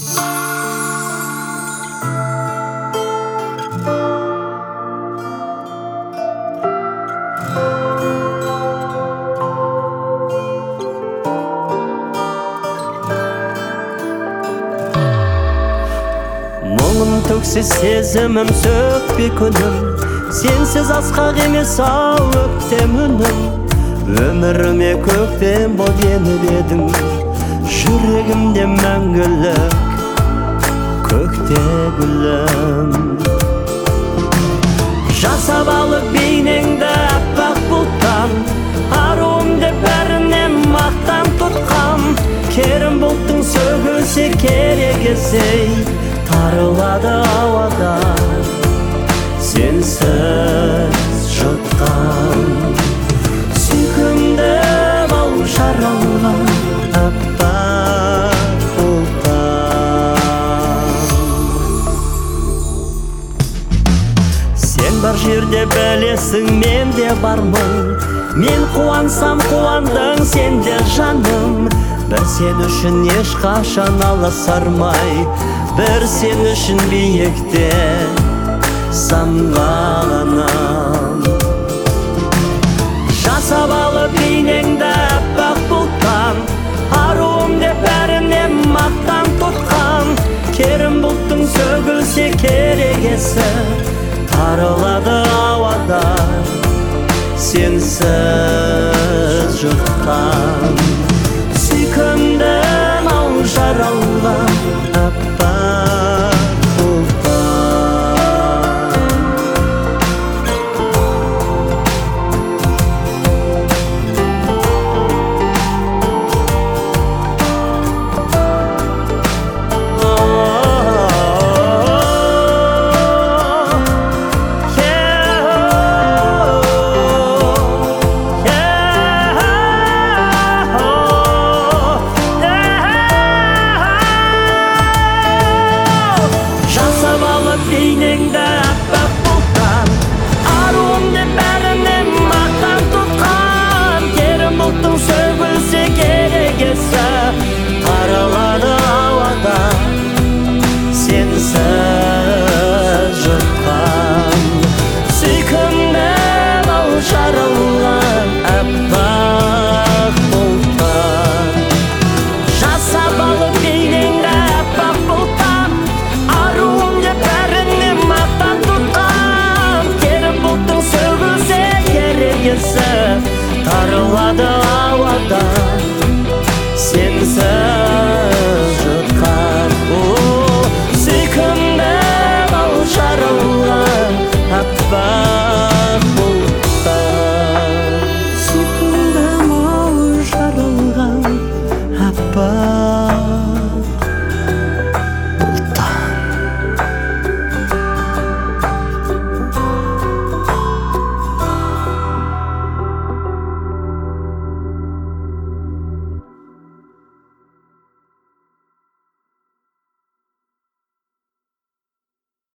Мұңым төксе сезімім сөкпе күнім, сенсіз асқақ емес ау өктем үнім. Өміріме көктем бол еніп едің, жүрегімде мәңгілік көкте гүлім. Жасап алып бейнеңді аппақ бұлттан, аруымды бәрінен мақтан тұтқам. Керім бұлттың сөгілсе керек есей, тарылады ауада сенсіз жұтқан. Сүйкімді бал жаралған аппақ бұлттан. Сен бар жерде білесің, мен де бармын. Мен қуансам қуандың сен де жаным. Бір сен үшін ешқашан аласармай, бір сен үшін биікте самғағанам. Жасап алып бейнеңді аппақ бұлттан, аруымды бәрінен мақтан тұтқам. Керім бұлттың сөгілсе керек есі, тарылады ауада сенсіз жұтқан.